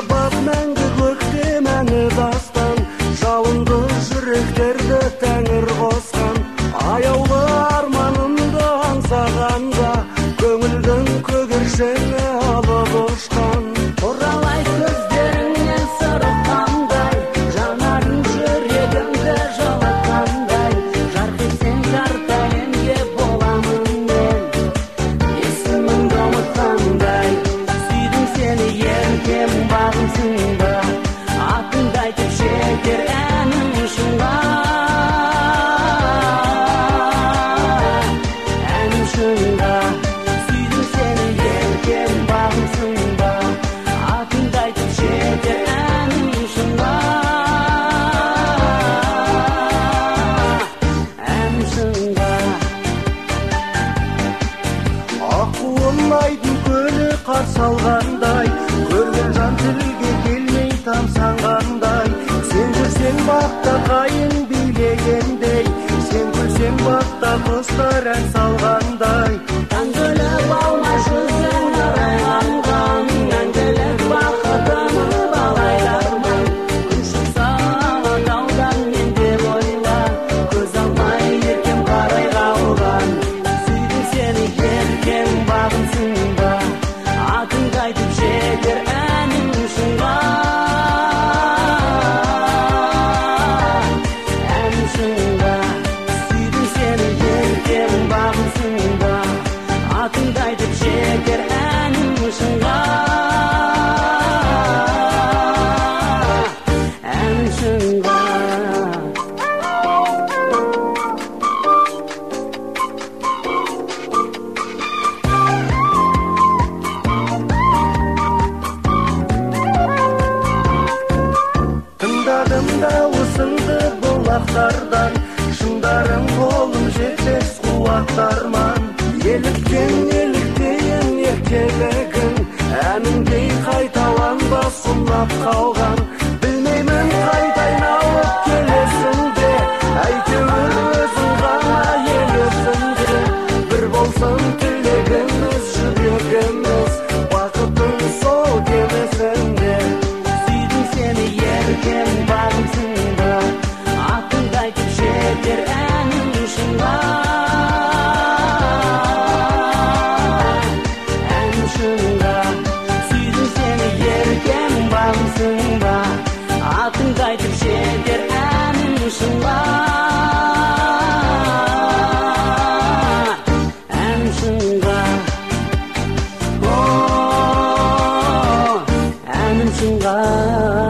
бар мәңгі көкте мәңі дастан, жалынды жүректерді тәңір қосқан. Аяулы арманымды аңсағанда, көңілдің көгершіні алып ұшқан. Оралай көздеріңнен сырыққандай, жанарың жүрегімді жалатқандай. Жарқ етсең жарты әлемге боламын мен, есіміңді ұмытқандай. Сүйдім сені еркем бағымсың ба, атыңды айтып жетер әнім шыңға. Әнім шыңға. Сүйдім сені еркем бағымсың ба, атыңды айтып жетер әнім шыңға. Әнім шыңға. Аққуым айдың көлі қарсы алғандай, көрген жан тілге келмей тамсанғандай. Сен жүрсең бақта қайың билегендей, сен күлсең бақта құстар ән салғандай. Мәңгілік алма жүзің арайланған, мәңгілік бақытымды балайлармын. Күн шықса алатаудан мен деп ойла, көз алмай еркем қарай қалған. Сүйдім сені еркем бағымсың ба, атыңды айтып жетер әнім шыңға. Әнім шыңға. Сүйдім сені еркем бағымсың ба, атыңды айтып жетер әнім шыңға. Әнім шыңға. Тыңдадым дауысыңды бұлақтардан, шыңдарың қолым жетпес қуаттарман. Еліктейін еркелігің, әніңдей қайталанбас ұнап қалған. Білмеймін қайта айналып келесің бе, әйтеуір өзің ғана елесің де. Бір болсын тілегіміз, жүрегіміз, бақытың сол келесің де. Сүйдім сені еркем бағымсың ба, атыңды айтып жетер әнім шыңға. Әнім шыңға. Сүйдім сені еркем бағымсың ба, атыңды айтып жетер әнім шыңға. Әнім шыңға. О, әнім шыңға.